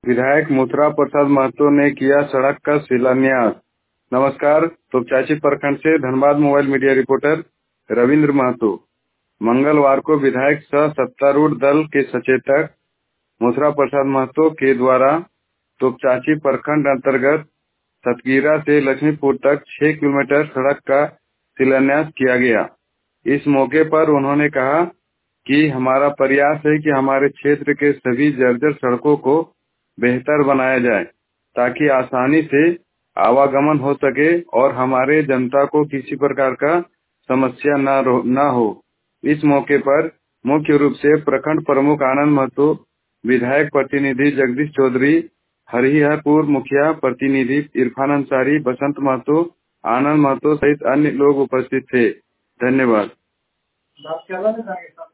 विधायक मथुरा प्रसाद महतो ने किया सड़क का शिलान्यास। नमस्कार, तोपचांची प्रखंड से Dhanbad mobile media reporter Ravindra Mahto. मंगलवार को विधायक सह सत्तारूढ़ दल के सचेतक मथुरा प्रसाद महतो के द्वारा तोपचांची प्रखंड अंतर्गत सतगीरा से लक्ष्मीपुर तक 6 किलोमीटर सड़क का शिलान्यास किया गया। इस मौके पर उन्होंने कहा कि हमारा प्रयास है कि हमारे क्षेत्र के सभी जर्जर सड़कों को बेहतर बनाया जाए ताकि आसानी से आवागमन हो सके और हमारे जनता को किसी प्रकार का समस्या न हो। इस मौके पर मुख्य रूप से प्रखंड प्रमुख आनंद महतो, विधायक प्रतिनिधि जगदीश चौधरी, हरिहरपुर मुखिया प्रतिनिधि इरफान अंसारी, बसंत महतो, आनंद महतो सहित अन्य लोग उपस्थित थे। धन्यवाद।